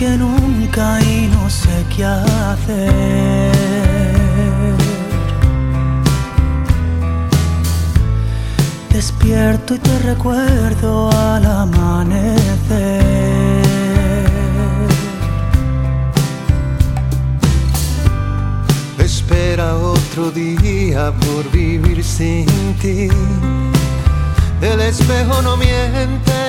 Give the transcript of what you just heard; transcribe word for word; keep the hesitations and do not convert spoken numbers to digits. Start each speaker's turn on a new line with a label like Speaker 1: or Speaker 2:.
Speaker 1: que nunca y no sé qué hacer. Despierto y te recuerdo al amanecer.
Speaker 2: Espera otro día por vivir sin ti. El espejo no miente,